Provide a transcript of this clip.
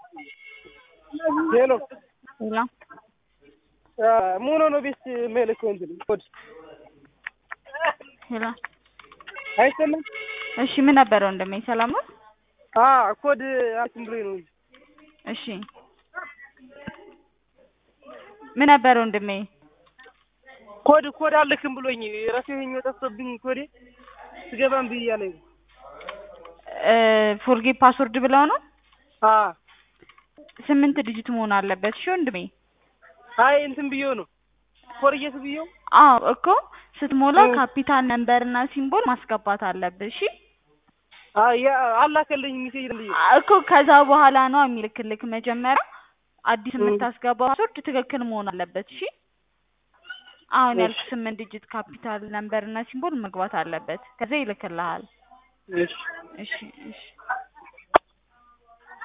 ሄሎ ሄሎ ሙኖ ነው ቤት መልክ ወንድም ኮድ ሄሎ አይሰማም። እሺ ምን ነበር ወንድሜ ሰላም ነው? ኮድ አትምብሬ ነው። እሺ ምን ነበር ወንድሜ? ኮድ አልክም ብሎኝ ራሴን የጠፍቶብኝ ኮዴ ስገባም ብያለኝ። ፎርጌት ፓስወርድ ብለው ነው? 8 ዲጂት መሆን አለበት። እሺ ወንድሜ አይ እንትን ብየው ነው ፎርጌት ብየው። እኮ ስትሞላ ካፒታል ነምበር እና ሲምቦል ማስገባት አለብህ። እሺ አላከልኝ ሜሴጅ ልኝ እኮ ከዛ በኋላ ነው የሚልክልክ። መጀመሪያ አዲስ የምታስገባው ፓስወርድ ትክክል መሆን አለበት። እሺ አሁን ያልኩ 8 ዲጂት ካፒታል ነምበር እና ሲምቦል መግባት አለበት። ከዛ ይልክልሃል። እሺ እሺ እሺ